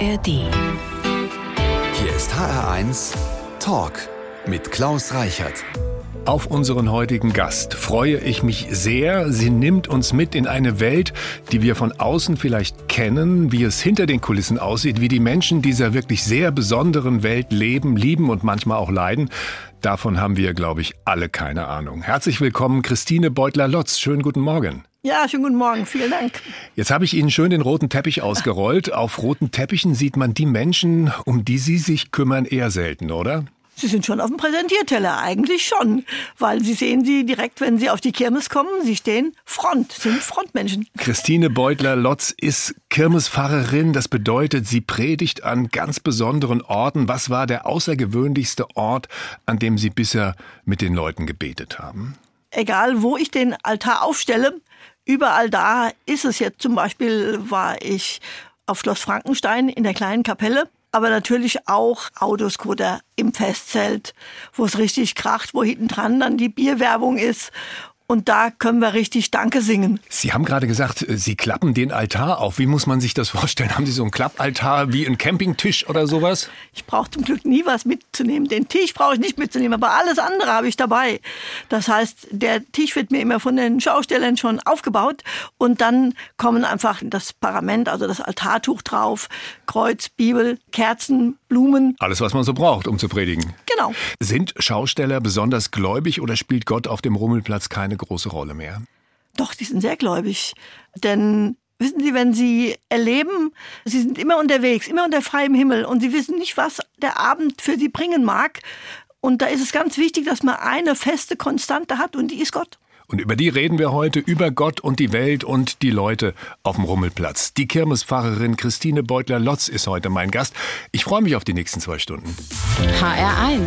ARD. Hier ist HR1 Talk mit Klaus Reichert. Auf unseren heutigen Gast freue ich mich sehr. Sie nimmt uns mit in eine Welt, die wir von außen vielleicht kennen, wie es hinter den Kulissen aussieht, wie die Menschen dieser wirklich sehr besonderen Welt leben, lieben und manchmal auch leiden. Davon haben wir, glaube ich, alle keine Ahnung. Herzlich willkommen, Christine Beutler-Lotz. Schönen guten Morgen. Ja, schönen guten Morgen. Vielen Dank. Jetzt habe ich Ihnen schön den roten Teppich ausgerollt. Auf roten Teppichen sieht man die Menschen, um die Sie sich kümmern, eher selten, oder? Sie sind schon auf dem Präsentierteller, eigentlich schon. Weil Sie sehen sie direkt, wenn Sie auf die Kirmes kommen. Sie stehen sind Frontmenschen. Christine Beutler-Lotz ist Kirmespfarrerin. Das bedeutet, sie predigt an ganz besonderen Orten. Was war der außergewöhnlichste Ort, an dem Sie bisher mit den Leuten gebetet haben? Egal, wo ich den Altar aufstelle, überall da ist es jetzt. Zum Beispiel war ich auf Schloss Frankenstein in der kleinen Kapelle. Aber natürlich auch Autoscooter im Festzelt, wo es richtig kracht, wo hinten dran dann die Bierwerbung ist. Und da können wir richtig Danke singen. Sie haben gerade gesagt, Sie klappen den Altar auf. Wie muss man sich das vorstellen? Haben Sie so einen Klappaltar wie einen Campingtisch oder sowas? Ich brauche zum Glück nie was mitzunehmen. Den Tisch brauche ich nicht mitzunehmen, aber alles andere habe ich dabei. Das heißt, der Tisch wird mir immer von den Schaustellern schon aufgebaut. Und dann kommen einfach das Parament, also das Altartuch drauf, Kreuz, Bibel, Kerzen, Blumen. Alles, was man so braucht, um zu predigen. Genau. Sind Schausteller besonders gläubig oder spielt Gott auf dem Rummelplatz keine große Rolle mehr? Doch, die sind sehr gläubig. Denn wissen Sie, wenn Sie erleben, Sie sind immer unterwegs, immer unter freiem Himmel und Sie wissen nicht, was der Abend für Sie bringen mag. Und da ist es ganz wichtig, dass man eine feste Konstante hat und die ist Gott. Und über die reden wir heute, über Gott und die Welt und die Leute auf dem Rummelplatz. Die Kirmespfarrerin Christine Beutler-Lotz ist heute mein Gast. Ich freue mich auf die nächsten 2 Stunden. HR1.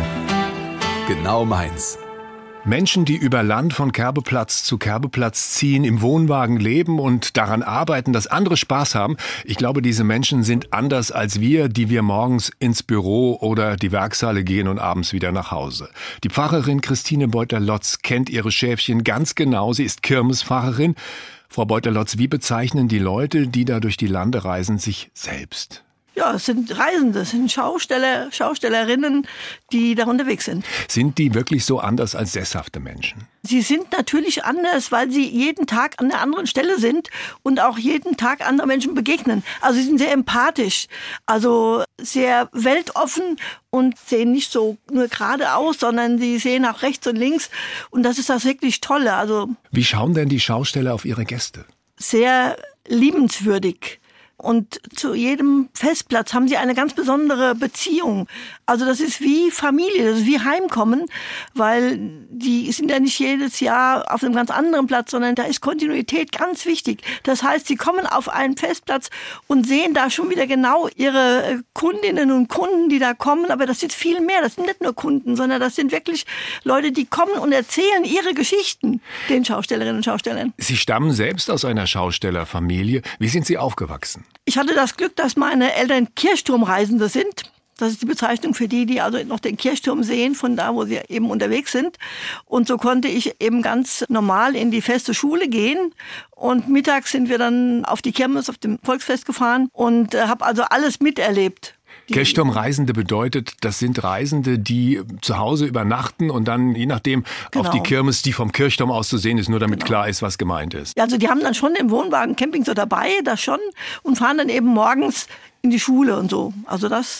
Genau meins. Menschen, die über Land von Kerbeplatz zu Kerbeplatz ziehen, im Wohnwagen leben und daran arbeiten, dass andere Spaß haben. Ich glaube, diese Menschen sind anders als wir, die wir morgens ins Büro oder die Werkshalle gehen und abends wieder nach Hause. Die Pfarrerin Christine Beutler-Lotz kennt ihre Schäfchen ganz genau. Sie ist Kirmespfarrerin. Frau Beutler-Lotz, wie bezeichnen die Leute, die da durch die Lande reisen, sich selbst? Ja, es sind Reisende, es sind Schaustellerinnen, die da unterwegs sind. Sind die wirklich so anders als sesshafte Menschen? Sie sind natürlich anders, weil sie jeden Tag an einer anderen Stelle sind und auch jeden Tag anderen Menschen begegnen. Also sie sind sehr empathisch, also sehr weltoffen und sehen nicht so nur geradeaus, sondern sie sehen auch rechts und links. Und das ist das wirklich Tolle. Also wie schauen denn die Schausteller auf ihre Gäste? Sehr liebenswürdig. Und zu jedem Festplatz haben sie eine ganz besondere Beziehung. Also das ist wie Familie, das ist wie Heimkommen, weil die sind ja nicht jedes Jahr auf einem ganz anderen Platz, sondern da ist Kontinuität ganz wichtig. Das heißt, sie kommen auf einen Festplatz und sehen da schon wieder genau ihre Kundinnen und Kunden, die da kommen. Aber das sind viel mehr, das sind nicht nur Kunden, sondern das sind wirklich Leute, die kommen und erzählen ihre Geschichten den Schaustellerinnen und Schaustellern. Sie stammen selbst aus einer Schaustellerfamilie. Wie sind Sie aufgewachsen? Ich hatte das Glück, dass meine Eltern Kirchturmreisende sind. Das ist die Bezeichnung für die also noch den Kirchturm sehen, von da, wo sie eben unterwegs sind. Und so konnte ich eben ganz normal in die feste Schule gehen. Und mittags sind wir dann auf die Kirmes, auf dem Volksfest gefahren und habe also alles miterlebt. Kirchturmreisende bedeutet, das sind Reisende, die zu Hause übernachten und dann, je nachdem, auf die Kirmes, die vom Kirchturm aus zu sehen ist, nur damit klar ist, was gemeint ist. Also die haben dann schon im Wohnwagen Camping so dabei, das schon, und fahren dann eben morgens in die Schule und so. Also das...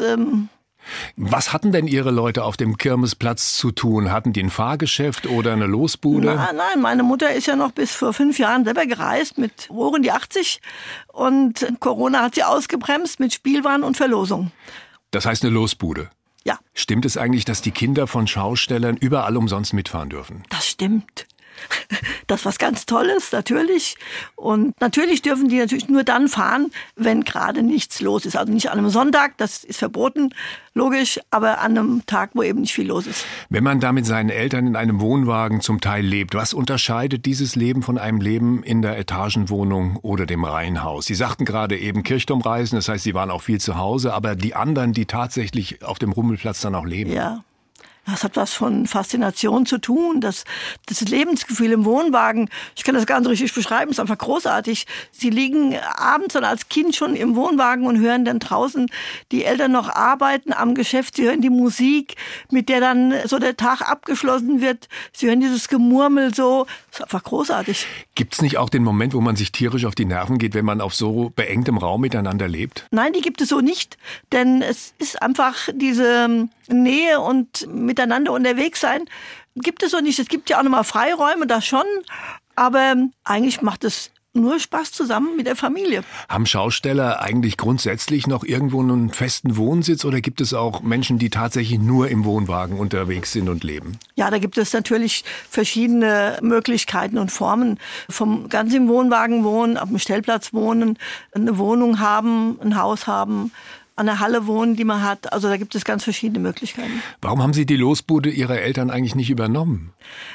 Was hatten denn Ihre Leute auf dem Kirmesplatz zu tun? Hatten die ein Fahrgeschäft oder eine Losbude? Nein, meine Mutter ist ja noch bis vor 5 Jahren selber gereist mit Ohren die 80 und Corona hat sie ausgebremst mit Spielwaren und Verlosung. Das heißt eine Losbude? Ja. Stimmt es eigentlich, dass die Kinder von Schaustellern überall umsonst mitfahren dürfen? Das stimmt. Das ist was ganz Tolles, natürlich. Und natürlich dürfen die natürlich nur dann fahren, wenn gerade nichts los ist. Also nicht an einem Sonntag, das ist verboten, logisch, aber an einem Tag, wo eben nicht viel los ist. Wenn man da mit seinen Eltern in einem Wohnwagen zum Teil lebt, was unterscheidet dieses Leben von einem Leben in der Etagenwohnung oder dem Reihenhaus? Sie sagten gerade eben Kirchturmreisen, das heißt, Sie waren auch viel zu Hause, aber die anderen, die tatsächlich auf dem Rummelplatz dann auch leben? Ja. Das hat was von Faszination zu tun. Das Lebensgefühl im Wohnwagen, ich kann das gar nicht richtig beschreiben, ist einfach großartig. Sie liegen abends dann als Kind schon im Wohnwagen und hören dann draußen die Eltern noch arbeiten am Geschäft. Sie hören die Musik, mit der dann so der Tag abgeschlossen wird. Sie hören dieses Gemurmel so. Das ist einfach großartig. Gibt's nicht auch den Moment, wo man sich tierisch auf die Nerven geht, wenn man auf so beengtem Raum miteinander lebt? Nein, die gibt es so nicht. Denn es ist einfach diese Nähe und miteinander unterwegs sein, gibt es so nicht. Es gibt ja auch nochmal Freiräume, das schon. Aber eigentlich macht es nur Spaß zusammen mit der Familie. Haben Schausteller eigentlich grundsätzlich noch irgendwo einen festen Wohnsitz oder gibt es auch Menschen, die tatsächlich nur im Wohnwagen unterwegs sind und leben? Ja, da gibt es natürlich verschiedene Möglichkeiten und Formen. Vom ganz im Wohnwagen wohnen, auf dem Stellplatz wohnen, eine Wohnung haben, ein Haus haben, an der Halle wohnen, die man hat. Also da gibt es ganz verschiedene Möglichkeiten. Warum haben Sie die Losbude Ihrer Eltern eigentlich nicht übernommen?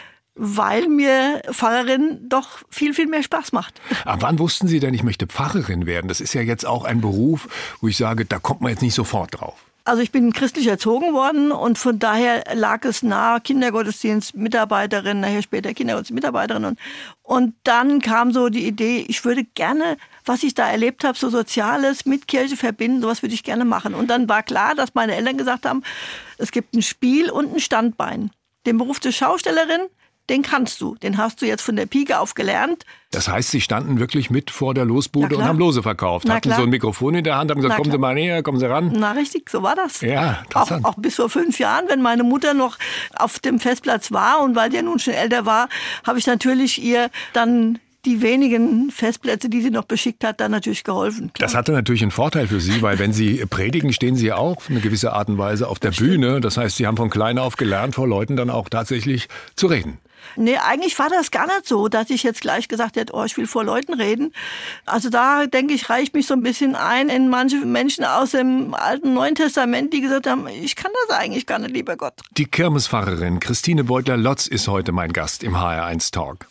Weil mir Pfarrerin doch viel, viel mehr Spaß macht. Aber wann wussten Sie denn, ich möchte Pfarrerin werden? Das ist ja jetzt auch ein Beruf, wo ich sage, da kommt man jetzt nicht sofort drauf. Also ich bin christlich erzogen worden und von daher lag es nahe, Kindergottesdienstmitarbeiterin, nachher später Kindergottesdienstmitarbeiterin. Und dann kam so die Idee, ich würde gerne, was ich da erlebt habe, so Soziales mit Kirche verbinden, sowas würde ich gerne machen. Und dann war klar, dass meine Eltern gesagt haben, es gibt ein Spiel und ein Standbein. Den Beruf der Schaustellerin, den kannst du, den hast du jetzt von der Pike auf gelernt. Das heißt, Sie standen wirklich mit vor der Losbude und haben Lose verkauft, hatten so ein Mikrofon in der Hand, haben gesagt, kommen Sie mal näher, kommen Sie ran. Na richtig, so war das. Ja, interessant. Auch bis vor 5 Jahren, wenn meine Mutter noch auf dem Festplatz war und weil die nun schon älter war, habe ich natürlich ihr dann die wenigen Festplätze, die sie noch beschickt hat, dann natürlich geholfen. Klar. Das hatte natürlich einen Vorteil für Sie, weil wenn Sie predigen, stehen Sie ja auch auf eine gewisse Art und Weise auf der Bühne. Das heißt, Sie haben von klein auf gelernt, vor Leuten dann auch tatsächlich zu reden. Nee, eigentlich war das gar nicht so, dass ich jetzt gleich gesagt hätte, ich will vor Leuten reden. Also da, denke ich, reicht mich so ein bisschen ein in manche Menschen aus dem Alten Neuen Testament, die gesagt haben, ich kann das eigentlich gar nicht, lieber Gott. Die Kirmespfarrerin Christine Beutler-Lotz ist heute mein Gast im HR1 Talk.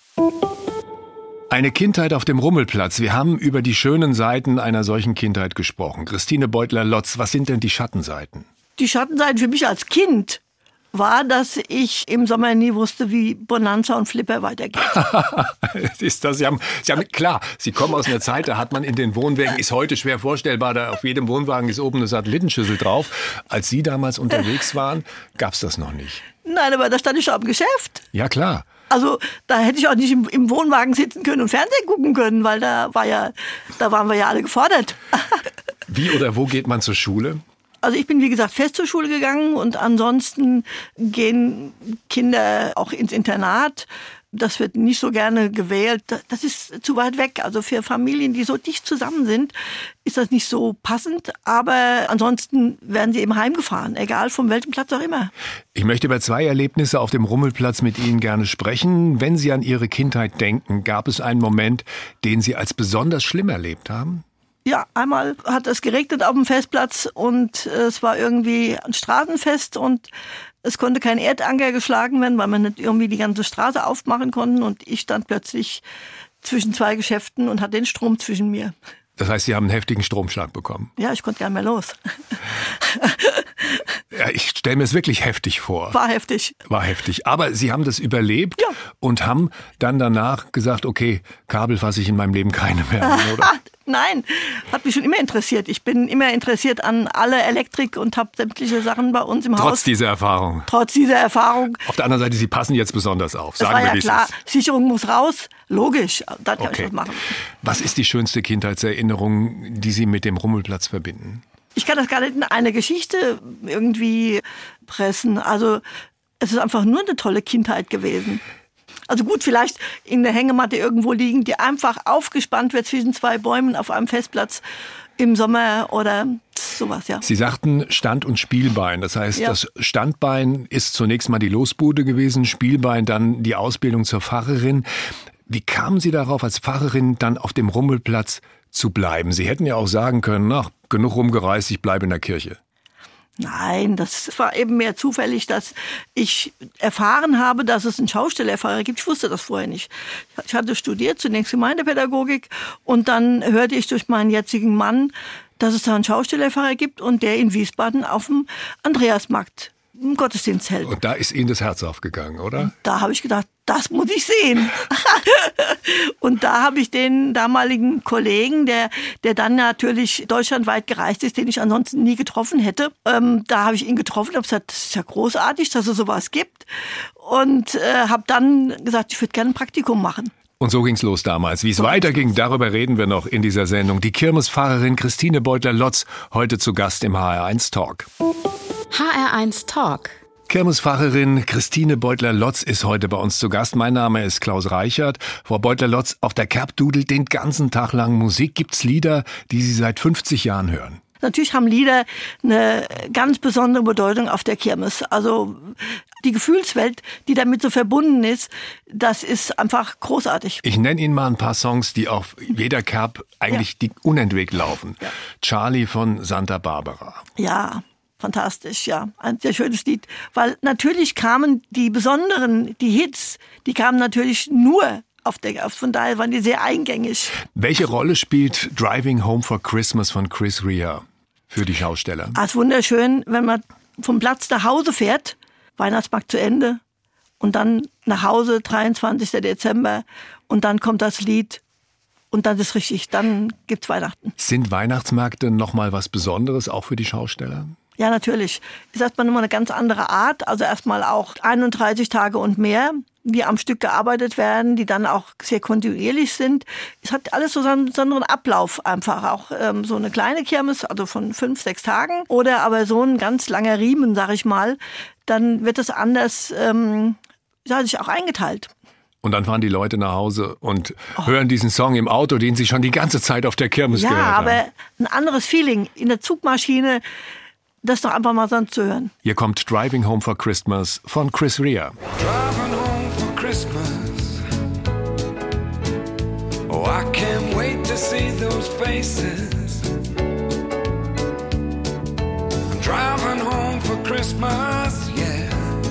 Eine Kindheit auf dem Rummelplatz. Wir haben über die schönen Seiten einer solchen Kindheit gesprochen. Christine Beutler-Lotz, was sind denn die Schattenseiten? Die Schattenseiten für mich als Kind war, dass ich im Sommer nie wusste, wie Bonanza und Flipper weitergeht. Ist das, Sie haben, klar, Sie kommen aus einer Zeit, da hat man in den Wohnwagen, ist heute schwer vorstellbar, da auf jedem Wohnwagen ist oben eine Satellitenschüssel drauf. Als Sie damals unterwegs waren, gab es das noch nicht. Nein, aber da stand ich schon am Geschäft. Ja, klar. Also da hätte ich auch nicht im Wohnwagen sitzen können und Fernsehen gucken können, weil da waren wir ja alle gefordert. Wie oder wo geht man zur Schule? Also ich bin, wie gesagt, fest zur Schule gegangen und ansonsten gehen Kinder auch ins Internat. Das wird nicht so gerne gewählt. Das ist zu weit weg. Also für Familien, die so dicht zusammen sind, ist das nicht so passend. Aber ansonsten werden sie eben heimgefahren, egal von welchem Platz auch immer. Ich möchte über 2 Erlebnisse auf dem Rummelplatz mit Ihnen gerne sprechen. Wenn Sie an Ihre Kindheit denken, gab es einen Moment, den Sie als besonders schlimm erlebt haben? Ja, einmal hat es geregnet auf dem Festplatz und es war irgendwie ein Straßenfest und es konnte kein Erdanker geschlagen werden, weil man nicht irgendwie die ganze Straße aufmachen konnte und ich stand plötzlich zwischen 2 Geschäften und hatte den Strom zwischen mir. Das heißt, Sie haben einen heftigen Stromschlag bekommen? Ja, ich konnte gar nicht mehr los. Ja, ich stelle mir es wirklich heftig vor. War heftig. War heftig. Aber Sie haben das überlebt, ja, und haben dann danach gesagt, okay, Kabel fasse ich in meinem Leben keine mehr an, oder? Nein, hat mich schon immer interessiert. Ich bin immer interessiert an alle Elektrik und habe sämtliche Sachen bei uns im Haus. Trotz dieser Erfahrung? Trotz dieser Erfahrung. Auf der anderen Seite, Sie passen jetzt besonders auf. Sagen wir, ja klar, Sicherung muss raus. Logisch, da kann ich was machen. Was ist die schönste Kindheitserinnerung, die Sie mit dem Rummelplatz verbinden? Ich kann das gar nicht in eine Geschichte irgendwie pressen. Also es ist einfach nur eine tolle Kindheit gewesen. Also gut, vielleicht in der Hängematte irgendwo liegen, die einfach aufgespannt wird zwischen 2 Bäumen auf einem Festplatz im Sommer oder sowas, ja. Sie sagten Stand- und Spielbein. Das heißt, das Standbein ist zunächst mal die Losbude gewesen, Spielbein dann die Ausbildung zur Pfarrerin. Wie kamen Sie darauf, als Pfarrerin dann auf dem Rummelplatz zu bleiben? Sie hätten ja auch sagen können, ach, genug rumgereist, ich bleibe in der Kirche. Nein, das war eben mehr zufällig, dass ich erfahren habe, dass es einen Schaustellerpfarrer gibt. Ich wusste das vorher nicht. Ich hatte studiert, zunächst Gemeindepädagogik und dann hörte ich durch meinen jetzigen Mann, dass es da einen Schaustellerpfarrer gibt und der in Wiesbaden auf dem Andreasmarkt im Gottesdienstzelt. Und da ist Ihnen das Herz aufgegangen, oder? Da habe ich gedacht, das muss ich sehen. Und da habe ich den damaligen Kollegen, der dann natürlich deutschlandweit gereist ist, den ich ansonsten nie getroffen hätte, da habe ich ihn getroffen und habe gesagt, das ist ja großartig, dass es sowas gibt. Und habe dann gesagt, ich würde gerne ein Praktikum machen. Und so ging's los damals. Wie es weiterging, darüber reden wir noch in dieser Sendung. Die Kirmespfarrerin Christine Beutler-Lotz, heute zu Gast im HR1 Talk. HR1 Talk. Kirmespfarrerin Christine Beutler-Lotz ist heute bei uns zu Gast. Mein Name ist Klaus Reichert. Frau Beutler-Lotz, auf der Kerb dudelt den ganzen Tag lang Musik. Gibt's Lieder, die Sie seit 50 Jahren hören? Natürlich haben Lieder eine ganz besondere Bedeutung auf der Kirmes. Also die Gefühlswelt, die damit so verbunden ist, das ist einfach großartig. Ich nenne Ihnen mal ein paar Songs, die auf jeder Kerb eigentlich die unentwegt laufen. Ja. Charlie von Santa Barbara. Ja, fantastisch, ja. Ein sehr schönes Lied. Weil natürlich kamen die besonderen, die Hits, die kamen natürlich nur auf der Kerb. Von daher waren die sehr eingängig. Welche Rolle spielt Driving Home for Christmas von Chris Rea für die Schausteller? Es ist wunderschön, wenn man vom Platz nach Hause fährt, Weihnachtsmarkt zu Ende und dann nach Hause, 23. Dezember und dann kommt das Lied und dann ist richtig, dann gibt's Weihnachten. Sind Weihnachtsmärkte nochmal was Besonderes, auch für die Schausteller? Ja, natürlich. Ist erstmal immer eine ganz andere Art, also erstmal auch 31 Tage und mehr, die am Stück gearbeitet werden, die dann auch sehr kontinuierlich sind. Es hat alles so einen besonderen Ablauf einfach. Auch so eine kleine Kirmes, also von 5, 6 Tagen. Oder aber so ein ganz langer Riemen, sag ich mal. Dann wird es anders sich auch eingeteilt. Und dann fahren die Leute nach Hause und hören diesen Song im Auto, den sie schon die ganze Zeit auf der Kirmes gehört haben. Ja, aber ein anderes Feeling in der Zugmaschine, das doch einfach mal so zu hören. Hier kommt Driving Home for Christmas von Chris Rea. Driving home for Christmas. Oh, I can't wait to see those faces. I'm driving home for Christmas, yeah.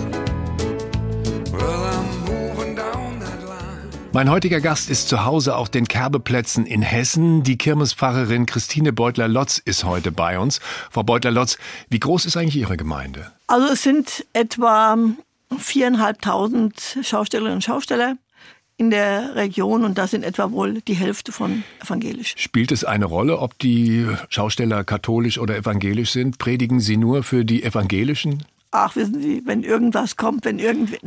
Well, I'm moving down that line. Mein heutiger Gast ist zu Hause auf den Kerbeplätzen in Hessen. Die Kirmespfarrerin Christine Beutler-Lotz ist heute bei uns. Frau Beutler-Lotz, wie groß ist eigentlich Ihre Gemeinde? Also es sind etwa 4.500 Schaustellerinnen und Schausteller in der Region und das sind etwa wohl die Hälfte von evangelisch. Spielt es eine Rolle, ob die Schausteller katholisch oder evangelisch sind? Predigen Sie nur für die Evangelischen? Ach, wissen Sie, wenn irgendwas kommt, wenn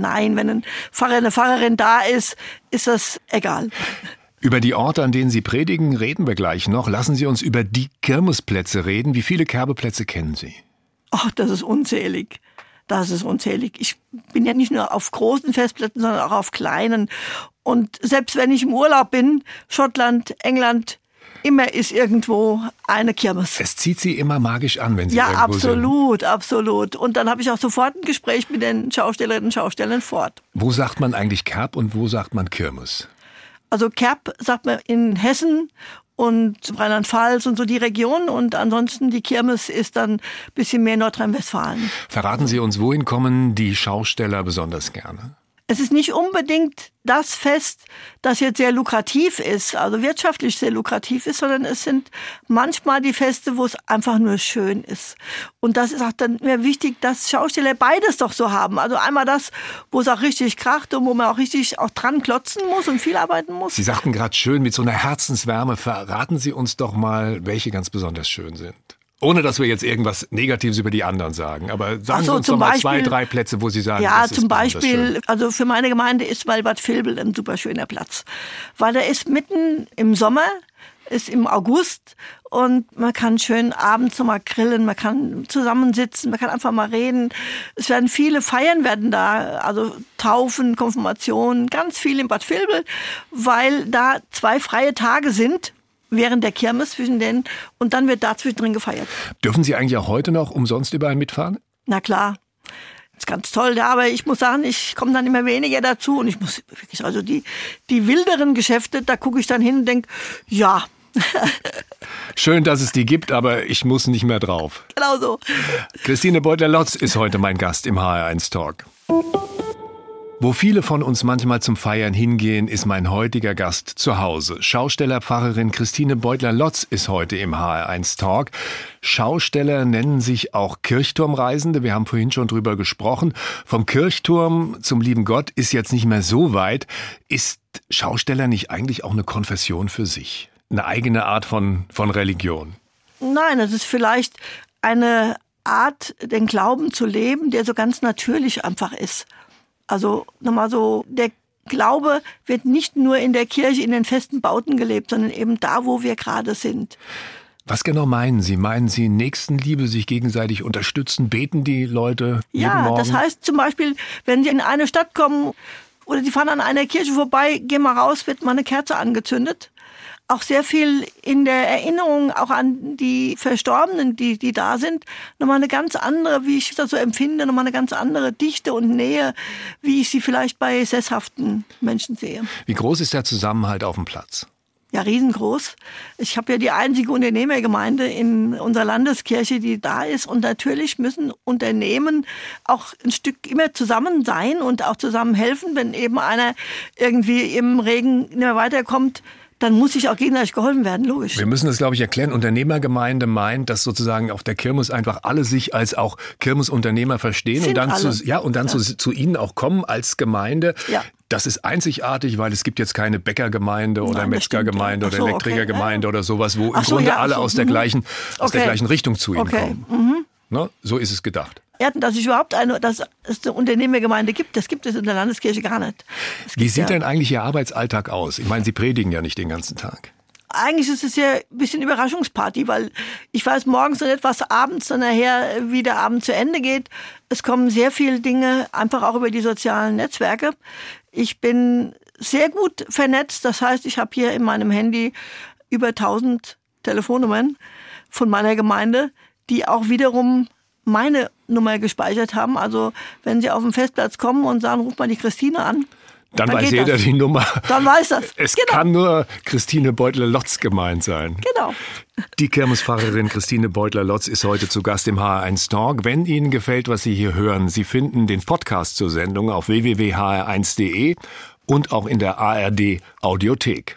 ein Pfarrer, eine Pfarrerin da ist, ist das egal. Über die Orte, an denen Sie predigen, reden wir gleich noch. Lassen Sie uns über die Kirmesplätze reden. Wie viele Kerbeplätze kennen Sie? Ach, das ist unzählig. Das ist unzählig. Ich bin ja nicht nur auf großen Festplätzen, sondern auch auf kleinen. Und selbst wenn ich im Urlaub bin, Schottland, England, immer ist irgendwo eine Kirmes. Es zieht Sie immer magisch an, wenn Sie irgendwo sind. Ja, absolut. Und dann habe ich auch sofort ein Gespräch mit den Schaustellerinnen und Schaustellern fort. Wo sagt man eigentlich Kerb und wo sagt man Kirmes? Also Kerb sagt man in Hessen und Rheinland-Pfalz und so die Region. Und ansonsten die Kirmes ist dann ein bisschen mehr Nordrhein-Westfalen. Verraten Sie uns, wohin kommen die Schausteller besonders gerne? Es ist nicht unbedingt das Fest, das jetzt sehr lukrativ ist, also wirtschaftlich sehr lukrativ ist, sondern es sind manchmal die Feste, wo es einfach nur schön ist. Und das ist auch dann mir wichtig, dass Schausteller beides doch so haben. Also einmal das, wo es auch richtig kracht und wo man auch richtig auch dran klotzen muss und viel arbeiten muss. Sie sagten gerade schön, mit so einer Herzenswärme. Verraten Sie uns doch mal, welche ganz besonders schön sind. Ohne, dass wir jetzt irgendwas Negatives über die anderen sagen. Aber sagen Sie uns doch mal 2, 3 Plätze, wo Sie sagen, ja, das ist zum Beispiel, schön. also für meine Gemeinde ist Bad Vilbel ein super schöner Platz. Weil der ist mitten im Sommer, ist im August und man kann schön abends noch mal grillen, man kann zusammensitzen, man kann einfach mal reden. Es werden viele Feiern werden da, also Taufen, Konfirmationen, ganz viel in Bad Vilbel, weil da 2 freie Tage sind. Während der Kirmes zwischen denen und dann wird da zwischendrin gefeiert. Dürfen Sie eigentlich auch heute noch umsonst überall mitfahren? Na klar, das ist ganz toll. Ja, aber ich muss sagen, ich komme dann immer weniger dazu und ich muss wirklich, also die wilderen Geschäfte, da gucke ich dann hin und denke, ja. Schön, dass es die gibt, aber ich muss nicht mehr drauf. Genau so. Christine Beutler-Lotz ist heute mein Gast im HR1 Talk. Wo viele von uns manchmal zum Feiern hingehen, ist mein heutiger Gast zu Hause. Schaustellerpfarrerin Christine Beutler-Lotz ist heute im HR1 Talk. Schausteller nennen sich auch Kirchturmreisende. Wir haben vorhin schon drüber gesprochen. Vom Kirchturm zum lieben Gott ist jetzt nicht mehr so weit. Ist Schausteller nicht eigentlich auch eine Konfession für sich? Eine eigene Art von Religion? Nein, es ist vielleicht eine Art, den Glauben zu leben, der so ganz natürlich einfach ist. Also nochmal so, der Glaube wird nicht nur in der Kirche, in den festen Bauten gelebt, sondern eben da, wo wir gerade sind. Was genau meinen Sie? Meinen Sie Nächstenliebe, sich gegenseitig unterstützen? Beten die Leute jeden Morgen? Ja, das heißt zum Beispiel, wenn Sie in eine Stadt kommen oder Sie fahren an einer Kirche vorbei, gehen mal raus, wird mal eine Kerze angezündet. Auch sehr viel in der Erinnerung auch an die Verstorbenen, die da sind. Nochmal eine ganz andere, wie ich das so empfinde, nochmal eine ganz andere Dichte und Nähe, wie ich sie vielleicht bei sesshaften Menschen sehe. Wie groß ist der Zusammenhalt auf dem Platz? Ja, riesengroß. Ich habe ja die einzige Unternehmergemeinde in unserer Landeskirche, die da ist. Und natürlich müssen Unternehmen auch ein Stück immer zusammen sein und auch zusammen helfen. Wenn eben einer irgendwie im Regen nicht mehr weiterkommt, dann muss sich auch gegenseitig geholfen werden, logisch. Wir müssen das, glaube ich, erklären. Unternehmergemeinde meint, dass sozusagen auf der Kirmes einfach alle sich als auch Kirmesunternehmer verstehen und dann, zu ihnen auch kommen als Gemeinde. Ja. Das ist einzigartig, weil es gibt jetzt keine Bäckergemeinde oder Metzgergemeinde oder Elektrikergemeinde oder sowas, wo im Grunde alle aus der gleichen Richtung zu ihnen kommen. Mhm. Ne? So ist es gedacht. Ja, dass es überhaupt eine Unternehmergemeinde gibt, das gibt es in der Landeskirche gar nicht. Wie sieht denn eigentlich Ihr Arbeitsalltag aus? Ich meine, Sie predigen ja nicht den ganzen Tag. Eigentlich ist es ja ein bisschen Überraschungsparty, weil ich weiß morgens noch nicht, was abends dann nachher, wie der Abend zu Ende geht. Es kommen sehr viele Dinge einfach auch über die sozialen Netzwerke. Ich bin sehr gut vernetzt, das heißt, ich habe hier in meinem Handy über 1000 Telefonnummern von meiner Gemeinde, die auch wiederum meine Nummer gespeichert haben. Also wenn Sie auf den Festplatz kommen und sagen, ruf mal die Christine an. Dann weiß jeder die Nummer. Dann weiß das. Es kann nur Christine Beutler-Lotz gemeint sein. Genau. Die Kirmespfarrerin Christine Beutler-Lotz ist heute zu Gast im HR1 Talk. Wenn Ihnen gefällt, was Sie hier hören, Sie finden den Podcast zur Sendung auf www.hr1.de und auch in der ARD Audiothek.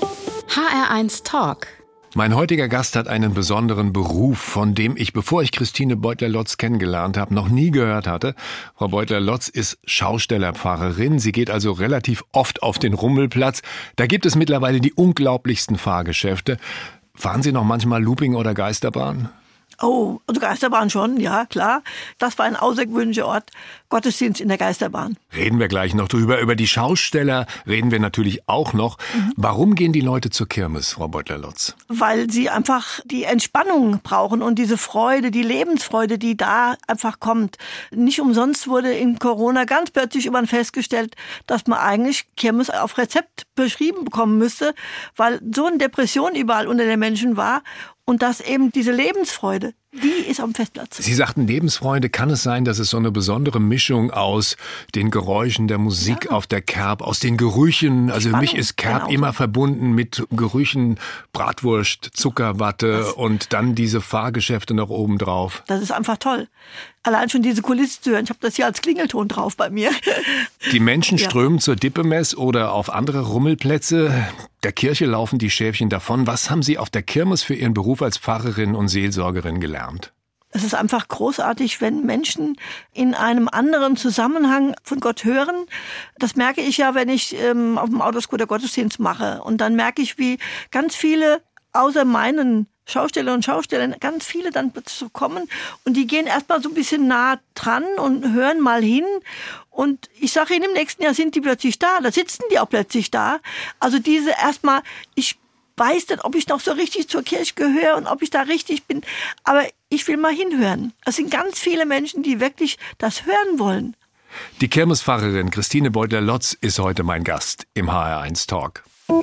HR1 Talk. Mein heutiger Gast hat einen besonderen Beruf, von dem ich, bevor ich Christine Beutler-Lotz kennengelernt habe, noch nie gehört hatte. Frau Beutler-Lotz ist Schaustellerpfarrerin. Sie geht also relativ oft auf den Rummelplatz. Da gibt es mittlerweile die unglaublichsten Fahrgeschäfte. Fahren Sie noch manchmal Looping oder Geisterbahn? Oh, also Geisterbahn schon, ja, klar. Das war ein außergewöhnlicher Ort. Gottesdienst in der Geisterbahn. Reden wir gleich noch drüber. Über die Schausteller reden wir natürlich auch noch. Warum gehen die Leute zur Kirmes, Frau Beutler-Lotz? Weil sie einfach die Entspannung brauchen und diese Freude, die Lebensfreude, die da einfach kommt. Nicht umsonst wurde in Corona ganz plötzlich irgendwann festgestellt, dass man eigentlich Kirmes auf Rezept beschrieben bekommen müsste, weil so eine Depression überall unter den Menschen war. Und dass eben diese Lebensfreude, die ist am Festplatz. Sie sagten Lebensfreude, kann es sein, dass es so eine besondere Mischung aus den Geräuschen der Musik auf der Kerb, aus den Gerüchen, also für mich ist Kerb immer verbunden mit Gerüchen, Bratwurst, Zuckerwatte und dann diese Fahrgeschäfte noch oben drauf. Das ist einfach toll. Allein schon diese Kulisse zu hören, ich habe das hier als Klingelton drauf bei mir. Die Menschen strömen zur Dippemess oder auf andere Rummelplätze. Der Kirche laufen die Schäfchen davon. Was haben Sie auf der Kirmes für Ihren Beruf als Pfarrerin und Seelsorgerin gelernt? Es ist einfach großartig, wenn Menschen in einem anderen Zusammenhang von Gott hören. Das merke ich ja, wenn ich auf dem Autoscooter Gottesdienst mache. Und dann merke ich, wie ganz viele außer meinen Schausteller und Schaustellern, ganz viele dann zu kommen und die gehen erstmal so ein bisschen nah dran und hören mal hin und ich sage Ihnen, im nächsten Jahr sind die plötzlich da sitzen die auch plötzlich da. Also diese erstmal, ich weiß nicht, ob ich noch so richtig zur Kirche gehöre und ob ich da richtig bin, aber ich will mal hinhören. Es sind ganz viele Menschen, die wirklich das hören wollen. Die Kirmespfarrerin Christine Beutler-Lotz ist heute mein Gast im HR1 Talk.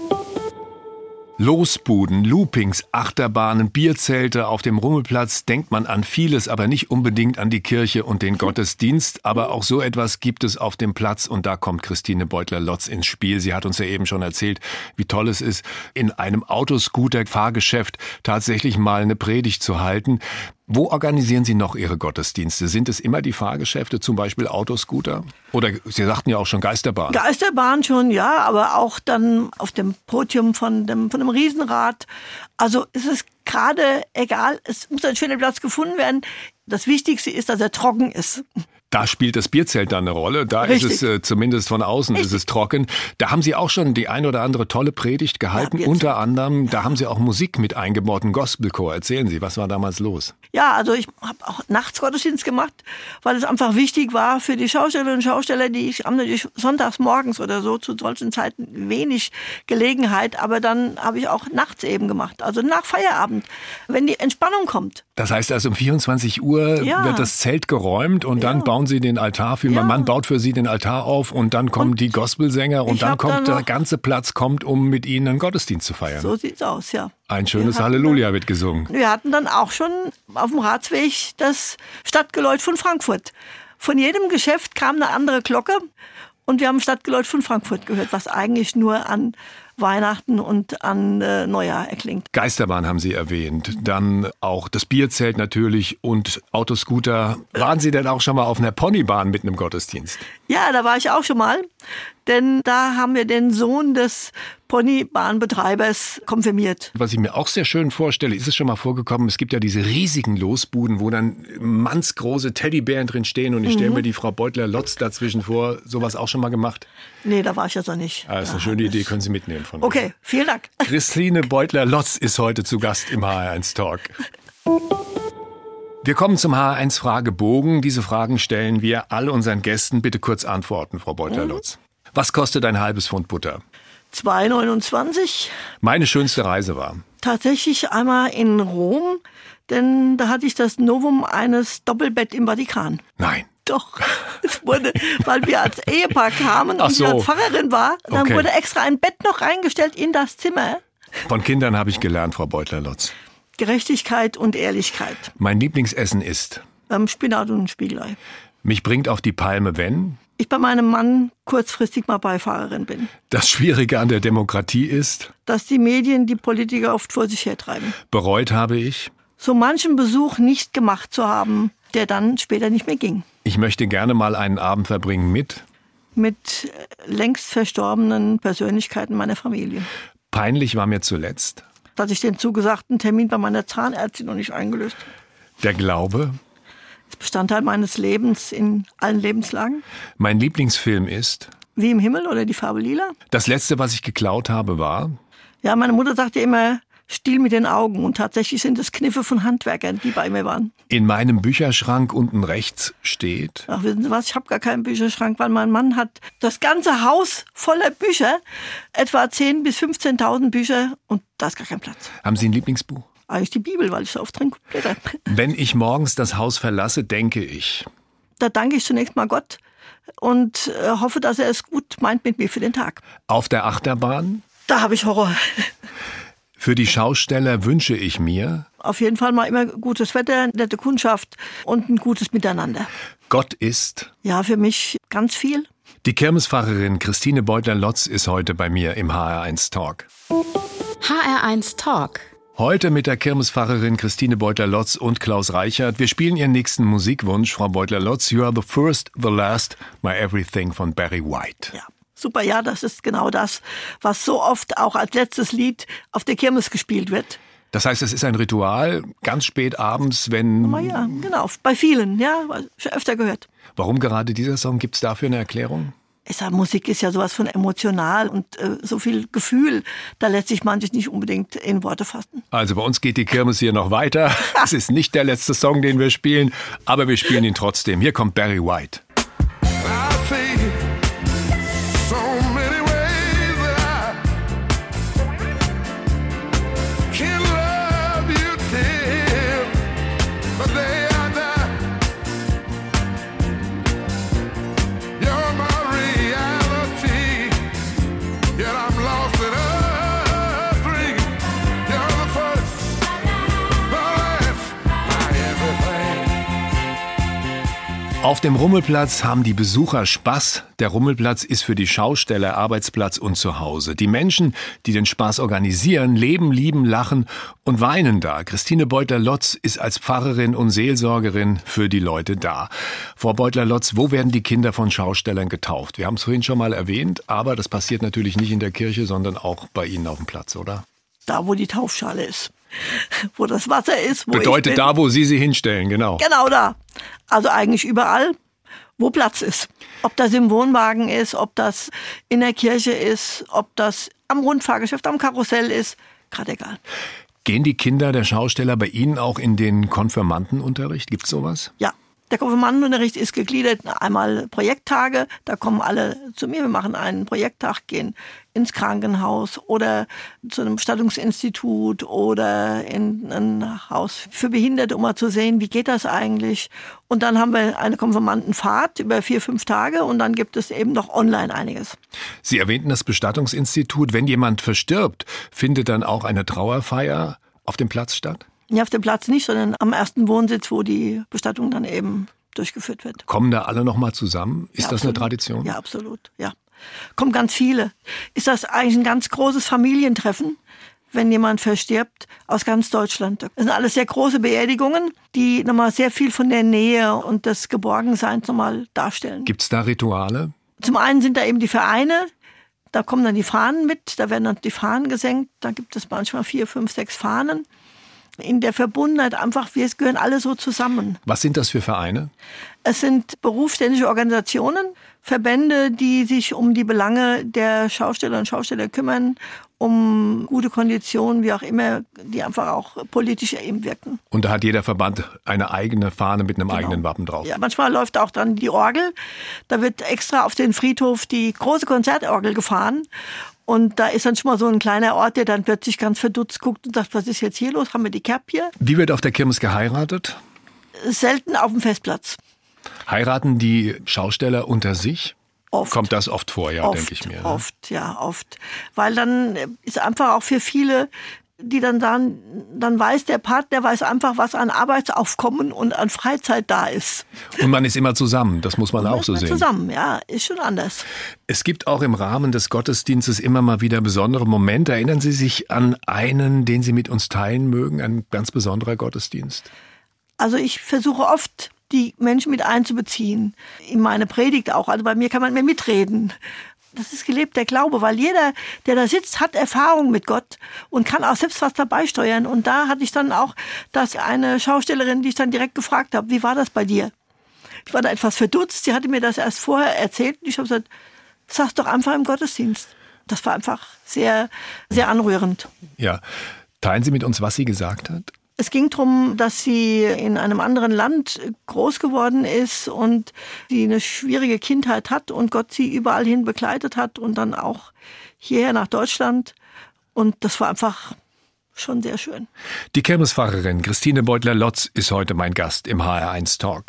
Losbuden, Loopings, Achterbahnen, Bierzelte auf dem Rummelplatz, denkt man an vieles, aber nicht unbedingt an die Kirche und den Gottesdienst. Aber auch so etwas gibt es auf dem Platz und da kommt Christine Beutler-Lotz ins Spiel. Sie hat uns ja eben schon erzählt, wie toll es ist, in einem Autoscooter-Fahrgeschäft tatsächlich mal eine Predigt zu halten. Wo organisieren Sie noch Ihre Gottesdienste? Sind es immer die Fahrgeschäfte, zum Beispiel Autoscooter? Oder Sie sagten ja auch schon Geisterbahn. Geisterbahn schon, ja, aber auch dann auf dem Podium von dem Riesenrad. Also es ist gerade egal, es muss ein schöner Platz gefunden werden. Das Wichtigste ist, dass er trocken ist. Da spielt das Bierzelt dann eine Rolle. Da Richtig. ist es zumindest von außen ist es trocken. Da haben Sie auch schon die ein oder andere tolle Predigt gehalten. Ja, unter anderem, da haben Sie auch Musik mit eingebaut, einen Gospelchor. Erzählen Sie, was war damals los? Ja, also ich habe auch nachts Gottesdienst gemacht, weil es einfach wichtig war für die Schaustellerinnen und Schausteller, die haben natürlich sonntags morgens oder so zu solchen Zeiten wenig Gelegenheit, aber dann habe ich auch nachts eben gemacht, also nach Feierabend, wenn die Entspannung kommt. Das heißt also um 24 Uhr wird das Zelt geräumt und dann bauen Sie den Altar für Mein Mann baut für Sie den Altar auf und dann kommen die Gospelsänger und dann kommt der ganze Platz, um mit Ihnen einen Gottesdienst zu feiern. So sieht's aus, ja. Ein schönes Halleluja wird gesungen. Wir hatten dann auch schon auf dem Ratsweg das Stadtgeläut von Frankfurt. Von jedem Geschäft kam eine andere Glocke und wir haben Stadtgeläut von Frankfurt gehört, was eigentlich nur an Weihnachten und an Neujahr erklingt. Geisterbahn haben Sie erwähnt, dann auch das Bierzelt natürlich und Autoscooter. Waren Sie denn auch schon mal auf einer Ponybahn mit einem Gottesdienst? Ja, da war ich auch schon mal, denn da haben wir den Sohn des Ponybahnbetreibers konfirmiert. Was ich mir auch sehr schön vorstelle, ist es schon mal vorgekommen, es gibt ja diese riesigen Losbuden, wo dann mannsgroße Teddybären drin stehen und ich stelle mir die Frau Beutler-Lotz dazwischen vor. Sowas auch schon mal gemacht? Nee, da war ich also nicht. Das ist eine schöne Idee, können Sie mitnehmen von mir. Okay, vielen Dank. Christine Beutler-Lotz ist heute zu Gast im HR1 Talk. Wir kommen zum HR1 Fragebogen. Diese Fragen stellen wir all unseren Gästen. Bitte kurz antworten, Frau Beutler-Lotz. Was kostet ein halbes Pfund Butter? 2,29. Meine schönste Reise war? Tatsächlich einmal in Rom, denn da hatte ich das Novum eines Doppelbett im Vatikan. Nein. Doch, es wurde, weil wir als Ehepaar kamen und ich als Pfarrerin war, dann wurde extra ein Bett noch reingestellt in das Zimmer. Von Kindern habe ich gelernt, Frau Beutler-Lotz. Gerechtigkeit und Ehrlichkeit. Mein Lieblingsessen ist? Spinat und Spiegelei. Mich bringt auf die Palme, wenn? Ich bei meinem Mann kurzfristig mal Beifahrerin bin. Das Schwierige an der Demokratie ist? Dass die Medien die Politiker oft vor sich hertreiben. Bereut habe ich? So manchen Besuch nicht gemacht zu haben, der dann später nicht mehr ging. Ich möchte gerne mal einen Abend verbringen mit? Mit längst verstorbenen Persönlichkeiten meiner Familie. Peinlich war mir zuletzt? Dass ich den zugesagten Termin bei meiner Zahnärztin noch nicht eingelöst habe. Der Glaube? Das ist Bestandteil meines Lebens in allen Lebenslagen. Mein Lieblingsfilm ist? Wie im Himmel oder Die Farbe Lila. Das letzte, was ich geklaut habe, war? Ja, meine Mutter sagte immer, Stiel mit den Augen. Und tatsächlich sind es Kniffe von Handwerkern, die bei mir waren. In meinem Bücherschrank unten rechts steht? Ach, wissen Sie was, ich habe gar keinen Bücherschrank, weil mein Mann hat das ganze Haus voller Bücher. Etwa 10.000 bis 15.000 Bücher und da ist gar kein Platz. Haben Sie ein Lieblingsbuch? Eigentlich die Bibel, weil ich so oft drin blätter. Wenn ich morgens das Haus verlasse, denke ich? Da danke ich zunächst mal Gott und hoffe, dass er es gut meint mit mir für den Tag. Auf der Achterbahn? Da habe ich Horror. Für die Schausteller wünsche ich mir? Auf jeden Fall mal immer gutes Wetter, nette Kundschaft und ein gutes Miteinander. Gott ist? Ja, für mich ganz viel. Die Kirmespfarrerin Christine Beutler-Lotz ist heute bei mir im HR1 Talk. HR1 Talk. Heute mit der Kirmespfarrerin Christine Beutler-Lotz und Klaus Reichert. Wir spielen Ihren nächsten Musikwunsch, Frau Beutler-Lotz. You are the first, the last, my everything von Barry White. Ja. Super, ja, das ist genau das, was so oft auch als letztes Lied auf der Kirmes gespielt wird. Das heißt, es ist ein Ritual, ganz spät abends, wenn... Ja, genau, bei vielen, ja, schon öfter gehört. Warum gerade dieser Song? Gibt es dafür eine Erklärung? Musik ist ja sowas von emotional und so viel Gefühl, da lässt sich manches nicht unbedingt in Worte fassen. Also bei uns geht die Kirmes hier noch weiter. Es ist nicht der letzte Song, den wir spielen, aber wir spielen ihn trotzdem. Hier kommt Barry White. Auf dem Rummelplatz haben die Besucher Spaß. Der Rummelplatz ist für die Schausteller Arbeitsplatz und Zuhause. Die Menschen, die den Spaß organisieren, leben, lieben, lachen und weinen da. Christine Beutler-Lotz ist als Pfarrerin und Seelsorgerin für die Leute da. Frau Beutler-Lotz, wo werden die Kinder von Schaustellern getauft? Wir haben es vorhin schon mal erwähnt, aber das passiert natürlich nicht in der Kirche, sondern auch bei Ihnen auf dem Platz, oder? Da, wo die Taufschale ist. Wo das Wasser ist. Wo Bedeutet da, wo Sie sie hinstellen, genau. Genau da. Also eigentlich überall, wo Platz ist. Ob das im Wohnwagen ist, ob das in der Kirche ist, ob das am Rundfahrgeschäft, am Karussell ist, gerade egal. Gehen die Kinder der Schausteller bei Ihnen auch in den Konfirmandenunterricht? Gibt's sowas? Ja. Der Konfirmandenunterricht ist gegliedert, einmal Projekttage, da kommen alle zu mir, wir machen einen Projekttag, gehen ins Krankenhaus oder zu einem Bestattungsinstitut oder in ein Haus für Behinderte, um mal zu sehen, wie geht das eigentlich. Und dann haben wir eine Konfirmandenfahrt über 4-5 Tage und dann gibt es eben noch online einiges. Sie erwähnten das Bestattungsinstitut. Wenn jemand verstirbt, findet dann auch eine Trauerfeier auf dem Platz statt? Ja, auf dem Platz nicht, sondern am ersten Wohnsitz, wo die Bestattung dann eben durchgeführt wird. Kommen da alle noch mal zusammen? Ist ja, das eine Tradition? Ja, absolut, ja. Kommen ganz viele. Ist das eigentlich ein ganz großes Familientreffen, wenn jemand verstirbt, aus ganz Deutschland. Das sind alles sehr große Beerdigungen, die nochmal sehr viel von der Nähe und des Geborgenseins nochmal darstellen. Gibt's da Rituale? Zum einen sind da eben die Vereine, da kommen dann die Fahnen mit, da werden dann die Fahnen gesenkt, da gibt es manchmal 4, 5, 6 Fahnen. In der Verbundenheit einfach, wir gehören alle so zusammen. Was sind das für Vereine? Es sind berufsständische Organisationen, Verbände, die sich um die Belange der Schausteller und Schausteller kümmern, um gute Konditionen, wie auch immer, die einfach auch politisch eben wirken. Und da hat jeder Verband eine eigene Fahne mit einem eigenen Wappen drauf? Ja, manchmal läuft auch dann die Orgel. Da wird extra auf den Friedhof die große Konzertorgel gefahren. Und da ist dann schon mal so ein kleiner Ort, der dann plötzlich ganz verdutzt guckt und sagt, was ist jetzt hier los? Haben wir die Kerb hier? Wie wird auf der Kirmes geheiratet? Selten auf dem Festplatz. Heiraten die Schausteller unter sich? Oft. Kommt das oft vor, ja, denke ich mir. Ne? Oft. Weil dann ist einfach auch für viele, die dann sagen, dann weiß der Partner einfach, was an Arbeitsaufkommen und an Freizeit da ist. Und man ist immer zusammen, das muss man auch so sehen. Zusammen, ja, ist schon anders. Es gibt auch im Rahmen des Gottesdienstes immer mal wieder besondere Momente. Erinnern Sie sich an einen, den Sie mit uns teilen mögen, ein ganz besonderer Gottesdienst? Also ich versuche oft, die Menschen mit einzubeziehen, in meine Predigt auch. Also bei mir kann man mehr mitreden. Das ist gelebter Glaube, weil jeder, der da sitzt, hat Erfahrung mit Gott und kann auch selbst was dabei steuern. Und da hatte ich dann auch eine Schaustellerin, die ich dann direkt gefragt habe, wie war das bei dir? Ich war da etwas verdutzt, sie hatte mir das erst vorher erzählt und ich habe gesagt, sag's doch einfach im Gottesdienst. Das war einfach sehr, sehr anrührend. Ja, teilen Sie mit uns, was sie gesagt hat? Es ging darum, dass sie in einem anderen Land groß geworden ist und sie eine schwierige Kindheit hat und Gott sie überall hin begleitet hat und dann auch hierher nach Deutschland. Und das war einfach schon sehr schön. Die Kirmespfarrerin Christine Beutler-Lotz ist heute mein Gast im HR1 Talk.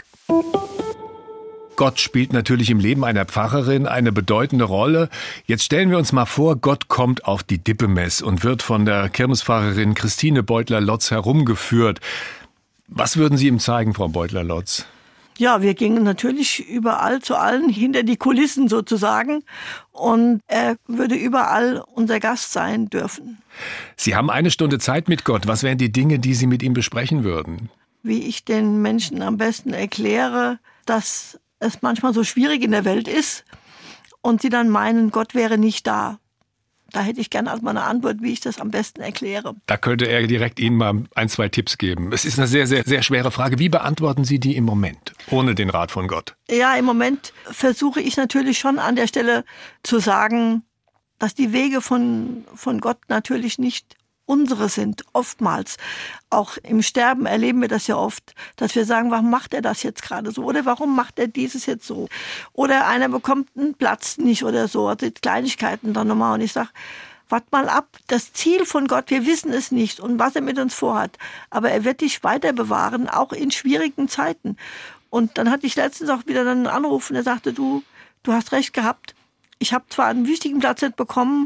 Gott spielt natürlich im Leben einer Pfarrerin eine bedeutende Rolle. Jetzt stellen wir uns mal vor, Gott kommt auf die Dippemess und wird von der Kirmespfarrerin Christine Beutler-Lotz herumgeführt. Was würden Sie ihm zeigen, Frau Beutler-Lotz? Ja, wir gingen natürlich überall zu allen, hinter die Kulissen sozusagen. Und er würde überall unser Gast sein dürfen. Sie haben 1 Stunde Zeit mit Gott. Was wären die Dinge, die Sie mit ihm besprechen würden? Wie ich den Menschen am besten erkläre, dass es manchmal so schwierig in der Welt ist und sie dann meinen, Gott wäre nicht da. Da hätte ich gerne erstmal eine Antwort, wie ich das am besten erkläre. Da könnte er direkt Ihnen mal 1, 2 Tipps geben. Es ist eine sehr, sehr, sehr schwere Frage. Wie beantworten Sie die im Moment, ohne den Rat von Gott? Ja, im Moment versuche ich natürlich schon an der Stelle zu sagen, dass die Wege von Gott natürlich nicht unsere sind, oftmals. Auch im Sterben erleben wir das ja oft, dass wir sagen, warum macht er das jetzt gerade so? Oder warum macht er dieses jetzt so? Oder einer bekommt einen Platz nicht oder so. Also Kleinigkeiten dann nochmal. Und ich sage, wart mal ab. Das Ziel von Gott, wir wissen es nicht und was er mit uns vorhat. Aber er wird dich weiter bewahren, auch in schwierigen Zeiten. Und dann hatte ich letztens auch wieder einen Anruf und er sagte, du hast recht gehabt. Ich habe zwar einen wichtigen Platz nicht bekommen,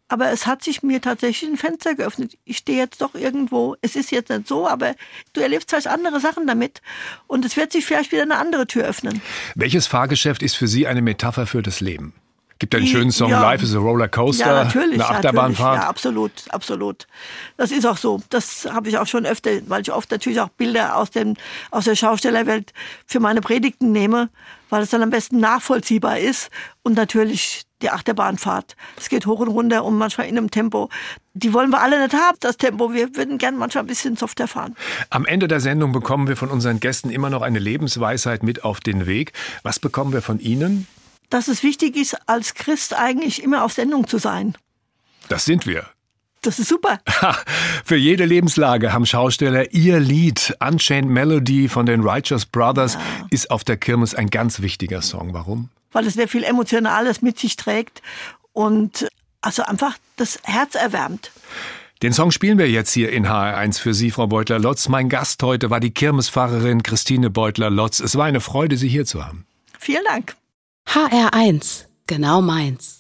Aber es hat sich mir tatsächlich ein Fenster geöffnet. Ich stehe jetzt doch irgendwo, es ist jetzt nicht so, aber du erlebst vielleicht andere Sachen damit und es wird sich vielleicht wieder eine andere Tür öffnen. Welches Fahrgeschäft ist für Sie eine Metapher für das Leben? Gibt einen schönen Song, Life is a Roller Coaster, ja, natürlich, eine Achterbahnfahrt? Ja, absolut, absolut. Das ist auch so. Das habe ich auch schon öfter, weil ich oft natürlich auch Bilder aus der Schaustellerwelt für meine Predigten nehme, weil es dann am besten nachvollziehbar ist. Und natürlich die Achterbahnfahrt. Es geht hoch und runter und manchmal in einem Tempo. Die wollen wir alle nicht haben, das Tempo. Wir würden gern manchmal ein bisschen softer fahren. Am Ende der Sendung bekommen wir von unseren Gästen immer noch eine Lebensweisheit mit auf den Weg. Was bekommen wir von Ihnen? Dass es wichtig ist, als Christ eigentlich immer auf Sendung zu sein. Das sind wir. Das ist super. Für jede Lebenslage haben Schausteller ihr Lied. Unchained Melody von den Righteous Brothers ist auf der Kirmes ein ganz wichtiger Song. Warum? Weil es sehr viel Emotionales mit sich trägt und also einfach das Herz erwärmt. Den Song spielen wir jetzt hier in HR1 für Sie, Frau Beutler-Lotz. Mein Gast heute war die Kirmespfarrerin Christine Beutler-Lotz. Es war eine Freude, Sie hier zu haben. Vielen Dank. HR1, genau meins.